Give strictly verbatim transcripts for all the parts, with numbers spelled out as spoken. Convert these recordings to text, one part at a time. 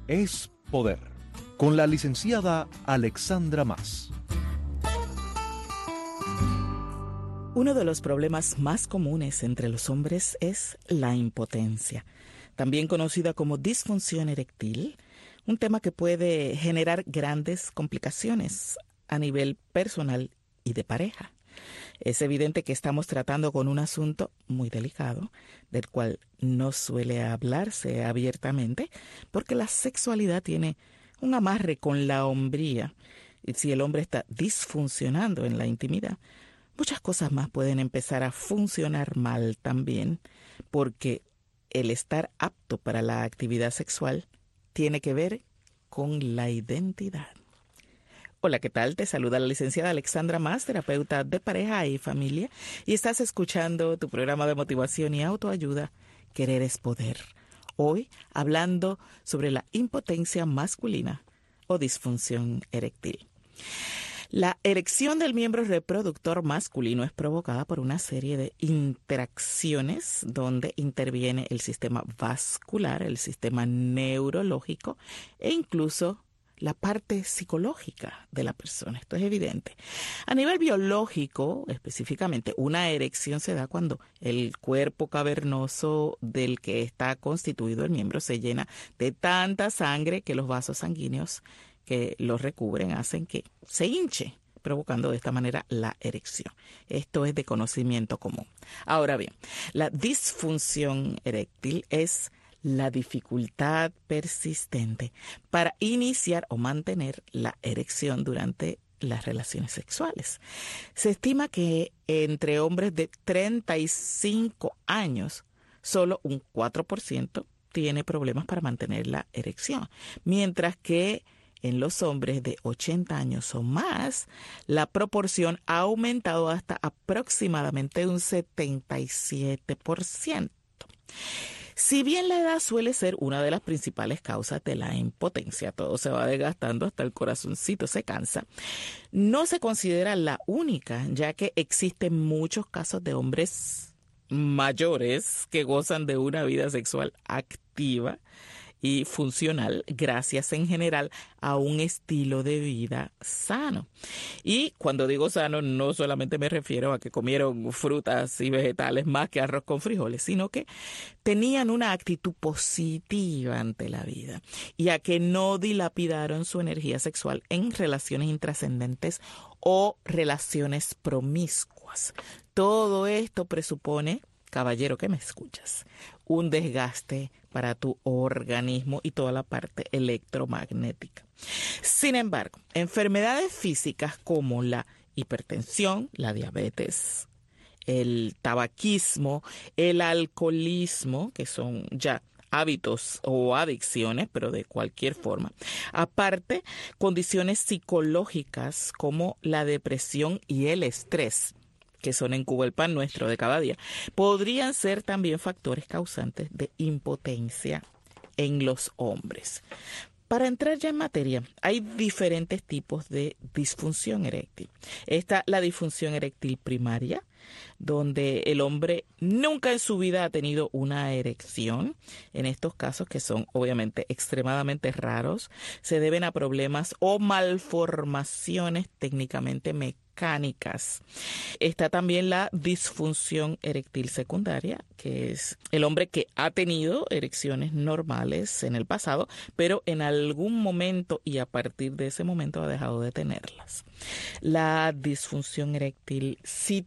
es Poder, con la licenciada Alexandra Mas. Uno de los problemas más comunes entre los hombres es la impotencia, también conocida como disfunción eréctil, un tema que puede generar grandes complicaciones a nivel personal y de pareja. Es evidente que estamos tratando con un asunto muy delicado, del cual no suele hablarse abiertamente, porque la sexualidad tiene un amarre con la hombría. Y si el hombre está disfuncionando en la intimidad, muchas cosas más pueden empezar a funcionar mal también, porque el estar apto para la actividad sexual tiene que ver con la identidad. Hola, ¿qué tal? Te saluda la licenciada Alexandra Mas, terapeuta de pareja y familia, y estás escuchando tu programa de motivación y autoayuda, Querer es Poder. Hoy hablando sobre la impotencia masculina o disfunción eréctil. La erección del miembro reproductor masculino es provocada por una serie de interacciones donde interviene el sistema vascular, el sistema neurológico e incluso la parte psicológica de la persona. Esto es evidente. A nivel biológico, específicamente, una erección se da cuando el cuerpo cavernoso del que está constituido el miembro se llena de tanta sangre que los vasos sanguíneos que los recubren hacen que se hinche, provocando de esta manera la erección. Esto es de conocimiento común. Ahora bien, la disfunción eréctil es la dificultad persistente para iniciar o mantener la erección durante las relaciones sexuales. Se estima que entre hombres de treinta y cinco años, solo un cuatro por ciento tiene problemas para mantener la erección, mientras que en los hombres de ochenta años o más, la proporción ha aumentado hasta aproximadamente un setenta y siete por ciento. Si bien la edad suele ser una de las principales causas de la impotencia, todo se va desgastando hasta el corazoncito se cansa, no se considera la única, ya que existen muchos casos de hombres mayores que gozan de una vida sexual activa y funcional gracias en general a un estilo de vida sano. Y cuando digo sano, no solamente me refiero a que comieron frutas y vegetales más que arroz con frijoles, sino que tenían una actitud positiva ante la vida y a que no dilapidaron su energía sexual en relaciones intrascendentes o relaciones promiscuas. Todo esto presupone, caballero que me escuchas, un desgaste para tu organismo y toda la parte electromagnética. Sin embargo, enfermedades físicas como la hipertensión, la diabetes, el tabaquismo, el alcoholismo, que son ya hábitos o adicciones, pero de cualquier forma. Aparte, condiciones psicológicas como la depresión y el estrés, que son en Cuba el pan nuestro de cada día, podrían ser también factores causantes de impotencia en los hombres. Para entrar ya en materia, hay diferentes tipos de disfunción eréctil. Está la disfunción eréctil primaria, donde el hombre nunca en su vida ha tenido una erección. En estos casos, que son obviamente extremadamente raros, se deben a problemas o malformaciones técnicamente mecánicas. mecánicas. Está también la disfunción eréctil secundaria, que es el hombre que ha tenido erecciones normales en el pasado, pero en algún momento y a partir de ese momento ha dejado de tenerlas. La disfunción eréctil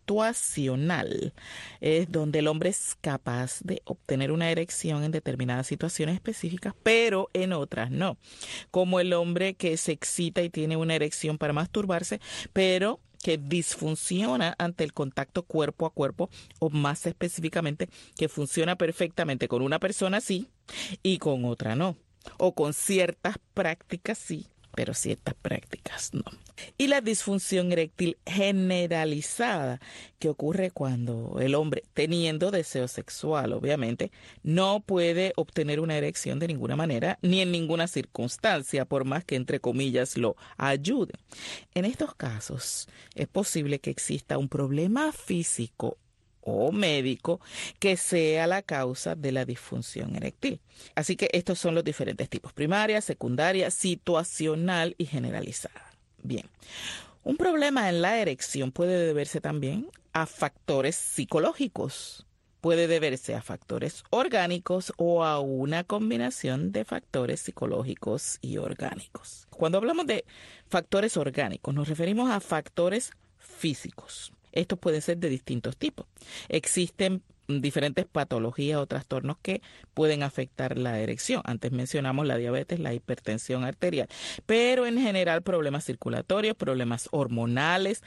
situacional es donde el hombre es capaz de obtener una erección en determinadas situaciones específicas, pero en otras no. Como el hombre que se excita y tiene una erección para masturbarse, pero que disfunciona ante el contacto cuerpo a cuerpo, o más específicamente, que funciona perfectamente con una persona sí y con otra no, o con ciertas prácticas sí, pero ciertas prácticas no. Y la disfunción eréctil generalizada, que ocurre cuando el hombre, teniendo deseo sexual, obviamente, no puede obtener una erección de ninguna manera, ni en ninguna circunstancia, por más que, entre comillas, lo ayude. En estos casos, es posible que exista un problema físico o médico que sea la causa de la disfunción eréctil. Así que estos son los diferentes tipos: primaria, secundaria, situacional y generalizada. Bien, un problema en la erección puede deberse también a factores psicológicos. Puede deberse a factores orgánicos o a una combinación de factores psicológicos y orgánicos. Cuando hablamos de factores orgánicos, nos referimos a factores físicos. Estos pueden ser de distintos tipos. Existen diferentes patologías o trastornos que pueden afectar la erección. Antes mencionamos la diabetes, la hipertensión arterial, pero en general problemas circulatorios, problemas hormonales,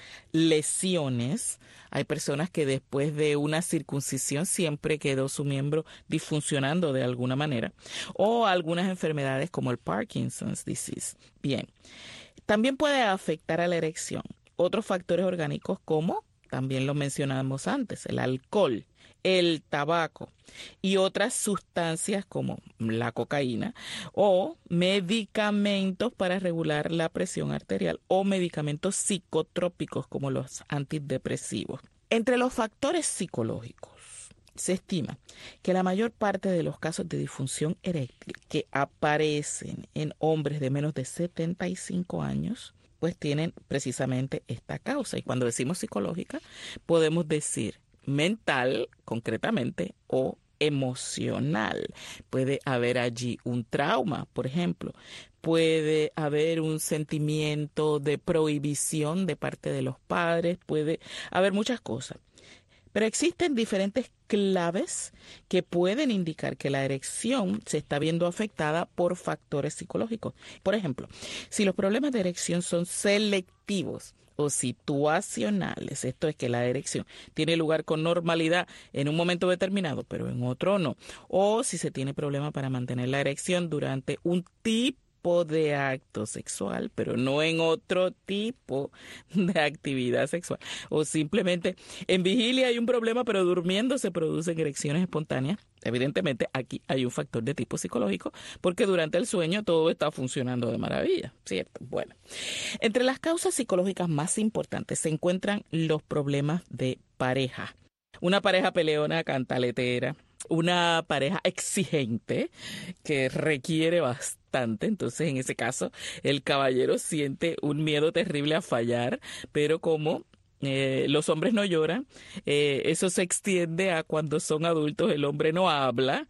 lesiones. Hay personas que después de una circuncisión siempre quedó su miembro disfuncionando de alguna manera, o algunas enfermedades como el Parkinson's disease. Bien, también puede afectar a la erección otros factores orgánicos como, también lo mencionamos antes, el alcohol, el tabaco y otras sustancias como la cocaína o medicamentos para regular la presión arterial o medicamentos psicotrópicos como los antidepresivos. Entre los factores psicológicos, se estima que la mayor parte de los casos de disfunción eréctil que aparecen en hombres de menos de setenta y cinco años pues tienen precisamente esta causa. Y cuando decimos psicológica, podemos decir mental, concretamente, o emocional. Puede haber allí un trauma, por ejemplo. Puede haber un sentimiento de prohibición de parte de los padres. Puede haber muchas cosas. Pero existen diferentes claves que pueden indicar que la erección se está viendo afectada por factores psicológicos. Por ejemplo, si los problemas de erección son selectivos o situacionales, esto es que la erección tiene lugar con normalidad en un momento determinado, pero en otro no, o si se tiene problema para mantener la erección durante un tipo de acto sexual, pero no en otro tipo de actividad sexual, o simplemente en vigilia hay un problema, pero durmiendo se producen erecciones espontáneas. Evidentemente aquí hay un factor de tipo psicológico, porque durante el sueño todo está funcionando de maravilla, ¿cierto? Bueno, entre las causas psicológicas más importantes se encuentran los problemas de pareja. Una pareja peleona, cantaletera, una pareja exigente que requiere bastante. Entonces, en ese caso, el caballero siente un miedo terrible a fallar, pero como eh, los hombres no lloran, eh, eso se extiende a cuando son adultos, el hombre no habla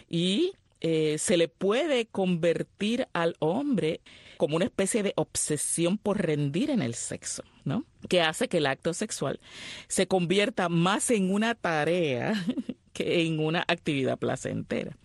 y eh, se le puede convertir al hombre como una especie de obsesión por rendir en el sexo, ¿no? Que hace que el acto sexual se convierta más en una tarea que en una actividad placentera.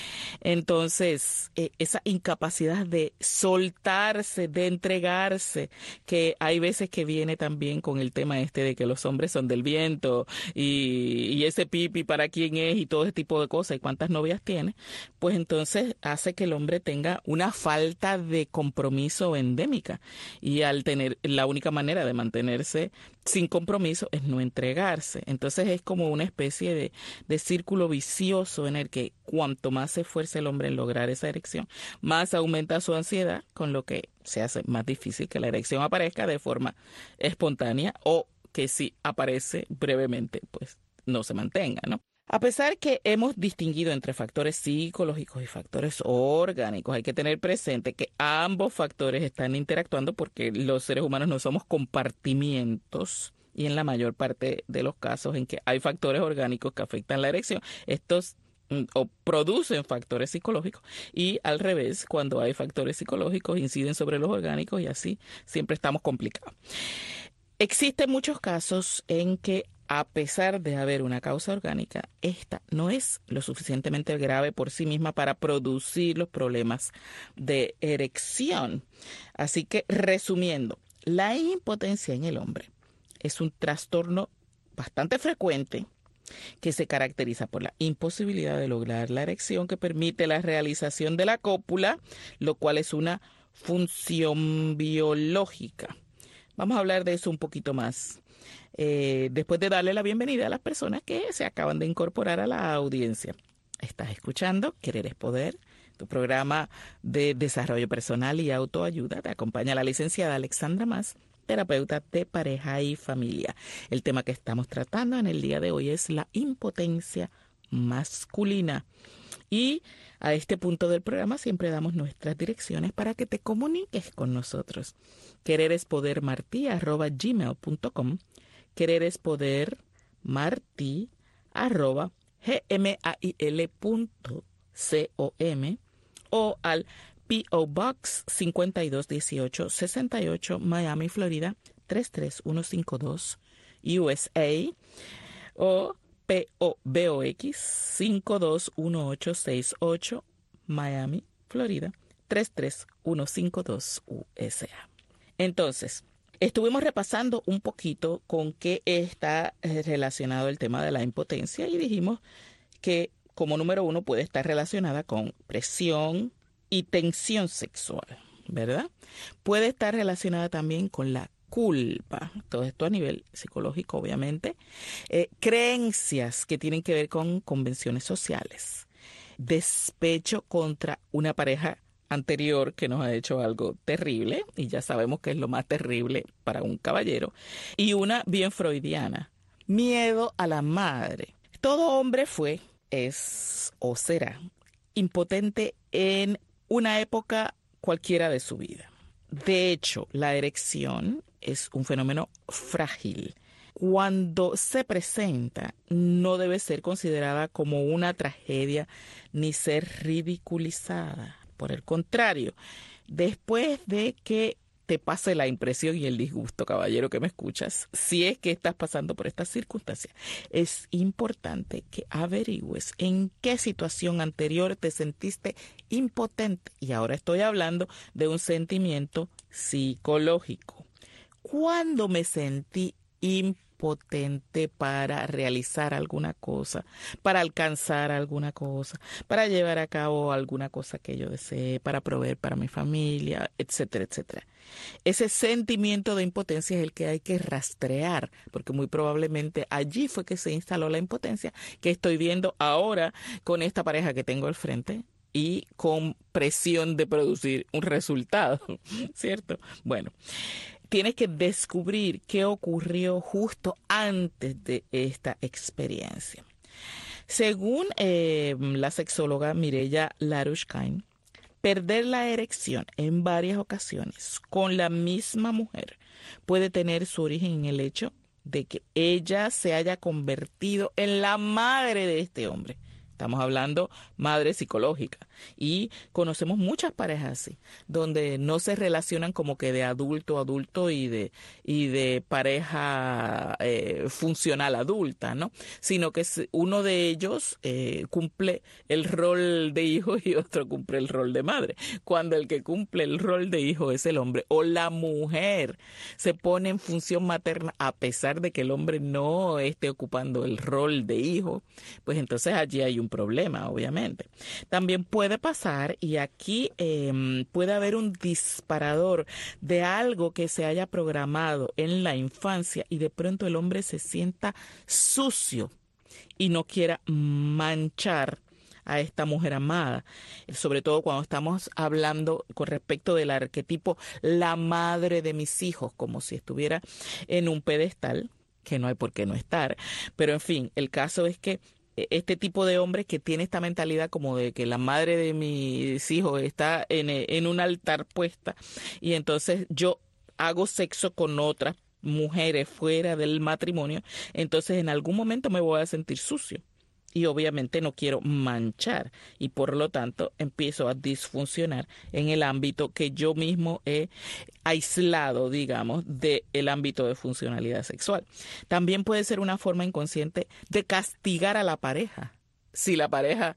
Entonces, eh, esa incapacidad de soltarse, de entregarse, que hay veces que viene también con el tema este de que los hombres son del viento y, y ese pipi para quién es y todo ese tipo de cosas y cuántas novias tiene, pues entonces hace que el hombre tenga una falta de compromiso endémica y al tener la única manera de mantenerse sin compromiso es no entregarse. Entonces es como una especie de, de círculo vicioso en el que cuanto más se esfuerza el hombre en lograr esa erección, más aumenta su ansiedad, con lo que se hace más difícil que la erección aparezca de forma espontánea o que si aparece brevemente, pues no se mantenga, ¿no? A pesar que hemos distinguido entre factores psicológicos y factores orgánicos, hay que tener presente que ambos factores están interactuando porque los seres humanos no somos compartimientos y en la mayor parte de los casos en que hay factores orgánicos que afectan la erección, estos o producen factores psicológicos y al revés, cuando hay factores psicológicos inciden sobre los orgánicos y así siempre estamos complicados. Existen muchos casos en que a pesar de haber una causa orgánica, esta no es lo suficientemente grave por sí misma para producir los problemas de erección. Así que, resumiendo, la impotencia en el hombre es un trastorno bastante frecuente que se caracteriza por la imposibilidad de lograr la erección que permite la realización de la cópula, lo cual es una función biológica. Vamos a hablar de eso un poquito más eh, después de darle la bienvenida a las personas que se acaban de incorporar a la audiencia. Estás escuchando Querer es Poder, tu programa de desarrollo personal y autoayuda. Te acompaña la licenciada Alexandra Mas terapeuta de pareja y familia. El tema que estamos tratando en el día de hoy es la impotencia masculina. Y a este punto del programa siempre damos nuestras direcciones para que te comuniques con nosotros. quererespodermartí arroba gmail punto com, quererespodermartí arroba gmail punto com o al P O Box cincuenta y dos dieciocho sesenta y ocho Miami, Florida tres tres uno cinco dos U S A o P O Box cinco dos uno ocho seis ocho Miami, Florida tres tres uno cinco dos U S A. Entonces, estuvimos repasando un poquito con qué está relacionado el tema de la impotencia y dijimos que como número uno puede estar relacionada con presión y tensión sexual, ¿verdad? Puede estar relacionada también con la culpa, todo esto a nivel psicológico, obviamente. Eh, creencias que tienen que ver con convenciones sociales. Despecho contra una pareja anterior que nos ha hecho algo terrible, y ya sabemos que es lo más terrible para un caballero. Y una bien freudiana, miedo a la madre. Todo hombre fue, es o será impotente en una época cualquiera de su vida. De hecho, la erección es un fenómeno frágil. Cuando se presenta, no debe ser considerada como una tragedia ni ser ridiculizada. Por el contrario, después de que te pase la impresión y el disgusto, caballero que me escuchas, si es que estás pasando por estas circunstancias, es importante que averigües en qué situación anterior te sentiste impotente. Y ahora estoy hablando de un sentimiento psicológico. ¿Cuándo me sentí impotente para realizar alguna cosa, para alcanzar alguna cosa, para llevar a cabo alguna cosa que yo desee, para proveer para mi familia, etcétera, etcétera? Ese sentimiento de impotencia es el que hay que rastrear, porque muy probablemente allí fue que se instaló la impotencia que estoy viendo ahora con esta pareja que tengo al frente y con presión de producir un resultado, ¿cierto? Bueno, tienes que descubrir qué ocurrió justo antes de esta experiencia. Según eh, la sexóloga Mireya Larushkine, perder la erección en varias ocasiones con la misma mujer puede tener su origen en el hecho de que ella se haya convertido en la madre de este hombre. Estamos hablando madre psicológica. Y conocemos muchas parejas así, donde no se relacionan como que de adulto a adulto y de, y de pareja eh, funcional adulta, ¿no? Sino que uno de ellos eh, cumple el rol de hijo y otro cumple el rol de madre. Cuando el que cumple el rol de hijo es el hombre o la mujer se pone en función materna a pesar de que el hombre no esté ocupando el rol de hijo, pues entonces allí hay un problema, obviamente. También puede pasar, y aquí eh, puede haber un disparador de algo que se haya programado en la infancia y de pronto el hombre se sienta sucio y no quiera manchar a esta mujer amada, sobre todo cuando estamos hablando con respecto del arquetipo la madre de mis hijos, como si estuviera en un pedestal, que no hay por qué no estar, pero en fin, el caso es que este tipo de hombre que tiene esta mentalidad como de que la madre de mis hijos está en, en un altar puesta y entonces yo hago sexo con otras mujeres fuera del matrimonio, entonces en algún momento me voy a sentir sucio. Y obviamente no quiero manchar y por lo tanto empiezo a disfuncionar en el ámbito que yo mismo he aislado, digamos, del ámbito de funcionalidad sexual. También puede ser una forma inconsciente de castigar a la pareja. Si la pareja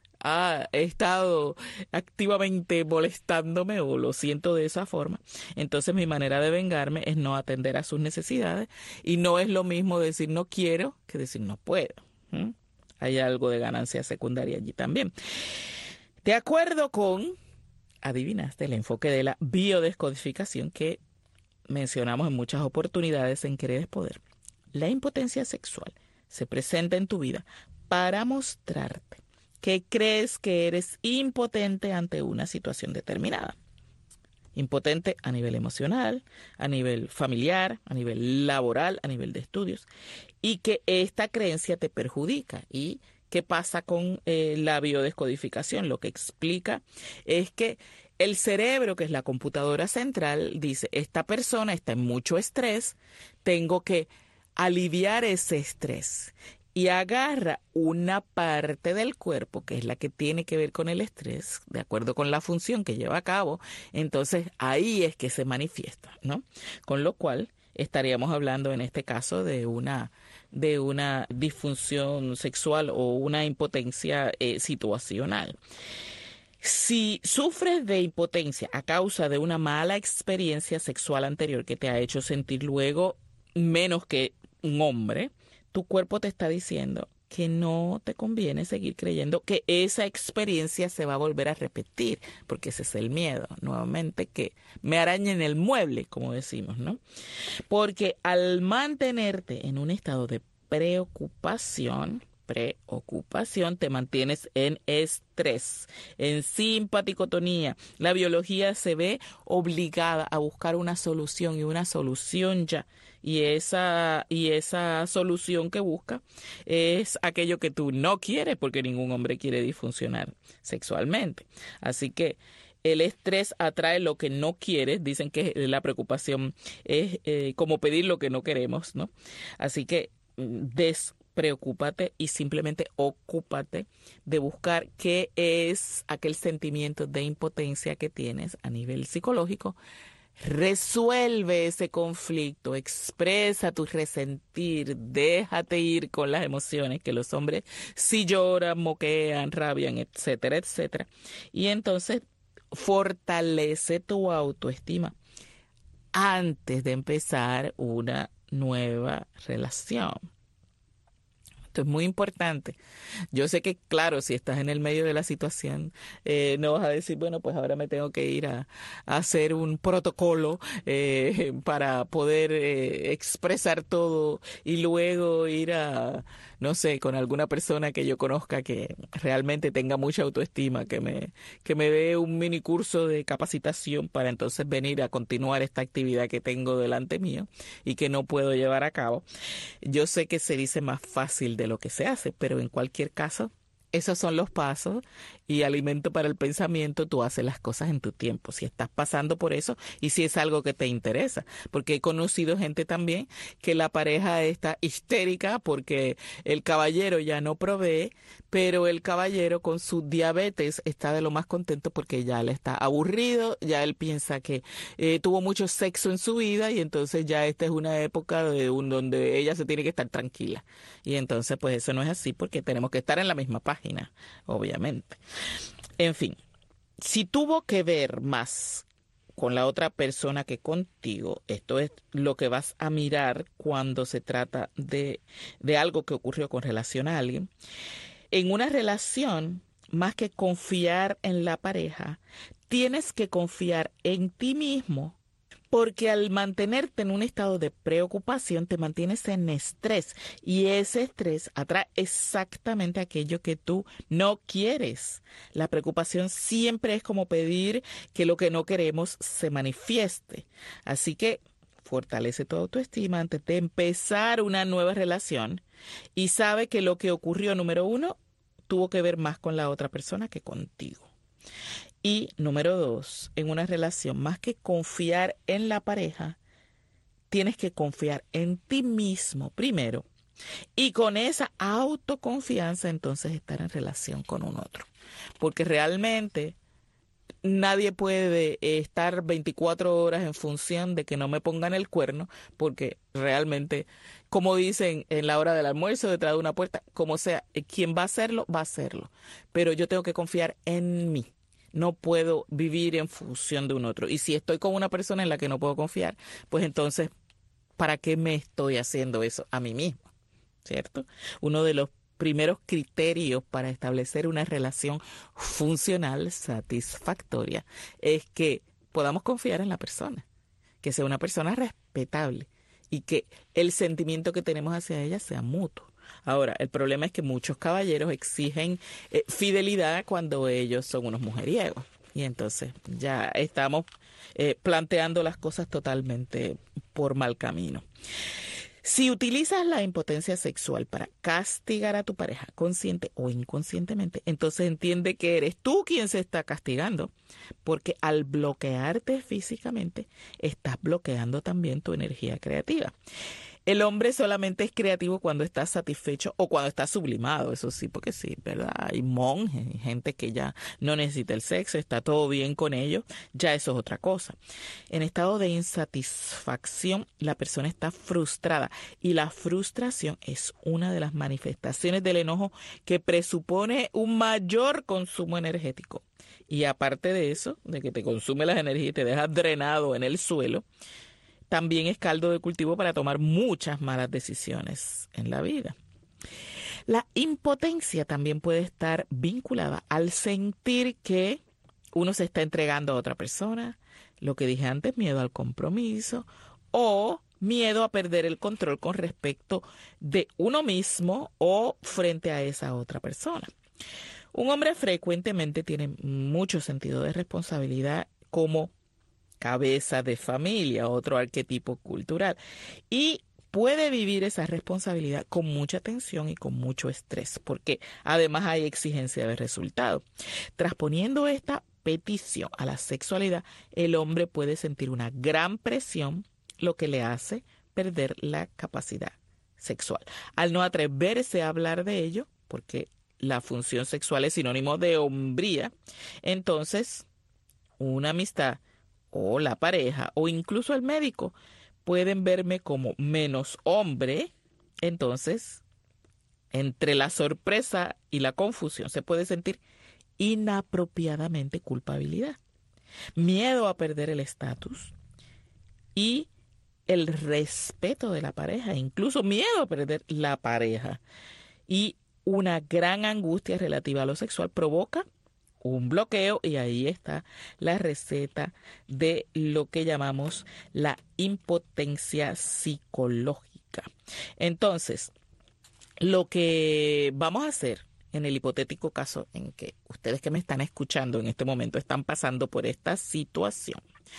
ha estado activamente molestándome o lo siento de esa forma, entonces mi manera de vengarme es no atender a sus necesidades y no es lo mismo decir no quiero que decir no puedo. ¿Mm? Hay algo de ganancia secundaria allí también. De acuerdo con, adivinaste, el enfoque de la biodescodificación que mencionamos en muchas oportunidades en Querer es Poder, la impotencia sexual se presenta en tu vida para mostrarte que crees que eres impotente ante una situación determinada. Impotente a nivel emocional, a nivel familiar, a nivel laboral, a nivel de estudios, y que esta creencia te perjudica. ¿Y qué pasa con eh, la biodescodificación? Lo que explica es que el cerebro, que es la computadora central, dice, esta persona está en mucho estrés, tengo que aliviar ese estrés. Y agarra una parte del cuerpo, que es la que tiene que ver con el estrés, de acuerdo con la función que lleva a cabo, entonces ahí es que se manifiesta, ¿no? Con lo cual estaríamos hablando en este caso de una, de una disfunción sexual o una impotencia eh, situacional. Si sufres de impotencia a causa de una mala experiencia sexual anterior que te ha hecho sentir luego menos que un hombre, tu cuerpo te está diciendo que no te conviene seguir creyendo que esa experiencia se va a volver a repetir, porque ese es el miedo, nuevamente, que me arañen el mueble, como decimos, ¿no? Porque al mantenerte en un estado de preocupación, preocupación, te mantienes en estrés, en simpaticotonía. La biología se ve obligada a buscar una solución y una solución ya. Y esa, y esa solución que busca es aquello que tú no quieres, porque ningún hombre quiere disfuncionar sexualmente. Así que el estrés atrae lo que no quieres. Dicen que la preocupación es eh, como pedir lo que no queremos, ¿no? Así que des preocúpate y simplemente ocúpate de buscar qué es aquel sentimiento de impotencia que tienes a nivel psicológico. Resuelve ese conflicto, expresa tu resentir, déjate ir con las emociones, que los hombres sí lloran, moquean, rabian, etcétera, etcétera. Y entonces fortalece tu autoestima antes de empezar una nueva relación. Esto es muy importante. Yo sé que, claro, si estás en el medio de la situación, eh, no vas a decir, bueno, pues ahora me tengo que ir a, a hacer un protocolo eh, para poder eh, expresar todo y luego ir a, no sé, con alguna persona que yo conozca que realmente tenga mucha autoestima, que me, que me dé un mini curso de capacitación para entonces venir a continuar esta actividad que tengo delante mío y que no puedo llevar a cabo. Yo sé que se dice más fácil de lo que se hace, pero en cualquier caso, esos son los pasos y alimento para el pensamiento. Tú haces las cosas en tu tiempo, si estás pasando por eso y si es algo que te interesa, porque he conocido gente también que la pareja está histérica porque el caballero ya no provee, pero el caballero con su diabetes está de lo más contento porque ya le está aburrido, ya él piensa que eh, tuvo mucho sexo en su vida y entonces ya esta es una época de un, donde ella se tiene que estar tranquila. Y entonces pues eso no es así, porque tenemos que estar en la misma página, obviamente. En fin, si tuvo que ver más con la otra persona que contigo, esto es lo que vas a mirar cuando se trata de, de algo que ocurrió con relación a alguien. En una relación, más que confiar en la pareja, tienes que confiar en ti mismo, porque al mantenerte en un estado de preocupación te mantienes en estrés y ese estrés atrae exactamente aquello que tú no quieres. La preocupación siempre es como pedir que lo que no queremos se manifieste. Así que fortalece tu autoestima antes de empezar una nueva relación y sabe que lo que ocurrió, número uno, tuvo que ver más con la otra persona que contigo. Y número dos, en una relación, más que confiar en la pareja, tienes que confiar en ti mismo primero. Y con esa autoconfianza, entonces estar en relación con un otro. Porque realmente nadie puede estar veinticuatro horas en función de que no me pongan el cuerno, porque realmente, como dicen en la hora del almuerzo, detrás de una puerta, como sea, quien va a hacerlo, va a hacerlo. Pero yo tengo que confiar en mí. No puedo vivir en función de un otro. Y si estoy con una persona en la que no puedo confiar, pues entonces, ¿para qué me estoy haciendo eso a mí mismo? ¿Cierto? Uno de los primeros criterios para establecer una relación funcional, satisfactoria, es que podamos confiar en la persona, que sea una persona respetable y que el sentimiento que tenemos hacia ella sea mutuo. Ahora, el problema es que muchos caballeros exigen eh, fidelidad cuando ellos son unos mujeriegos. Y entonces ya estamos eh, planteando las cosas totalmente por mal camino. Si utilizas la impotencia sexual para castigar a tu pareja, consciente o inconscientemente, entonces entiende que eres tú quien se está castigando, porque al bloquearte físicamente, estás bloqueando también tu energía creativa. El hombre solamente es creativo cuando está satisfecho o cuando está sublimado, eso sí, porque sí, ¿verdad? Hay monjes, gente que ya no necesita el sexo, está todo bien con ellos, ya eso es otra cosa. En estado de insatisfacción, la persona está frustrada y la frustración es una de las manifestaciones del enojo que presupone un mayor consumo energético. Y aparte de eso, de que te consume las energías y te deja drenado en el suelo, también es caldo de cultivo para tomar muchas malas decisiones en la vida. La impotencia también puede estar vinculada al sentir que uno se está entregando a otra persona, lo que dije antes, miedo al compromiso o miedo a perder el control con respecto de uno mismo o frente a esa otra persona. Un hombre frecuentemente tiene mucho sentido de responsabilidad como cabeza de familia, otro arquetipo cultural, y puede vivir esa responsabilidad con mucha tensión y con mucho estrés, porque además hay exigencia de resultado. Transponiendo esta petición a la sexualidad, el hombre puede sentir una gran presión, lo que le hace perder la capacidad sexual. Al no atreverse a hablar de ello, porque la función sexual es sinónimo de hombría, entonces una amistad o la pareja o incluso el médico pueden verme como menos hombre. Entonces, entre la sorpresa y la confusión se puede sentir inapropiadamente culpabilidad, miedo a perder el estatus y el respeto de la pareja, incluso miedo a perder la pareja. Y una gran angustia relativa a lo sexual provoca un bloqueo, y ahí está la receta de lo que llamamos la impotencia psicológica. Entonces, lo que vamos a hacer en el hipotético caso en que ustedes que me están escuchando en este momento están pasando por esta situación,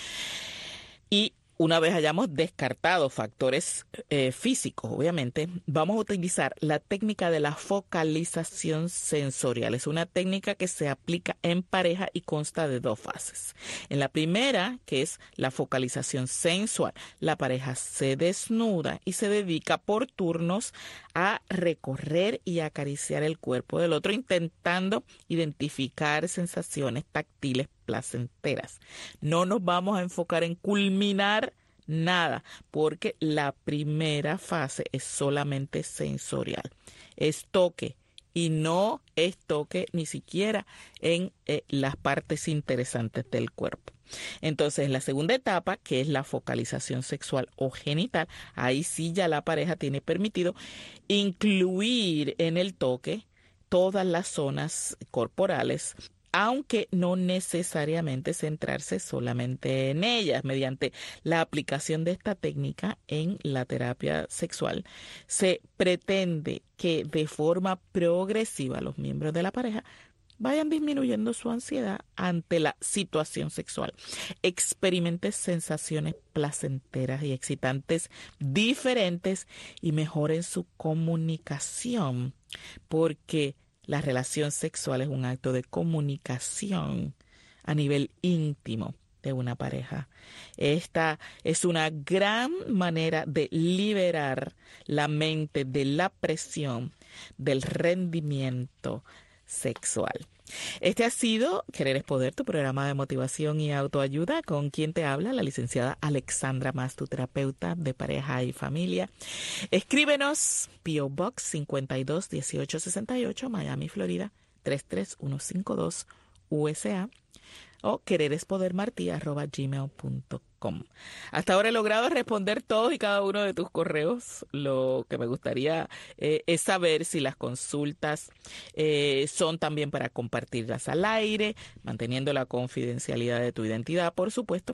y una vez hayamos descartado factores eh, físicos, obviamente, vamos a utilizar la técnica de la focalización sensorial. Es una técnica que se aplica en pareja y consta de dos fases. En la primera, que es la focalización sensual, la pareja se desnuda y se dedica por turnos a recorrer y acariciar el cuerpo del otro, intentando identificar sensaciones táctiles placenteras. No nos vamos a enfocar en culminar nada, porque la primera fase es solamente sensorial. Es toque y no es toque ni siquiera en eh, las partes interesantes del cuerpo. Entonces, la segunda etapa, que es la focalización sexual o genital, ahí sí ya la pareja tiene permitido incluir en el toque todas las zonas corporales, aunque no necesariamente centrarse solamente en ellas. Mediante la aplicación de esta técnica en la terapia sexual, se pretende que de forma progresiva los miembros de la pareja vayan disminuyendo su ansiedad ante la situación sexual, experimenten sensaciones placenteras y excitantes diferentes y mejoren su comunicación, porque la relación sexual es un acto de comunicación a nivel íntimo de una pareja. Esta es una gran manera de liberar la mente de la presión del rendimiento sexual. Este ha sido Querer es Poder, tu programa de motivación y autoayuda, con quien te habla la licenciada Alexandra Mas, tu terapeuta de pareja y familia. Escríbenos P O Box cincuenta y dos dieciocho sesenta y ocho, Miami, Florida tres tres uno cinco dos U S A, o quererespodermarti arroba gmail punto com. Hasta ahora he logrado responder todos y cada uno de tus correos. Lo que me gustaría eh, es saber si las consultas eh, son también para compartirlas al aire, manteniendo la confidencialidad de tu identidad, por supuesto,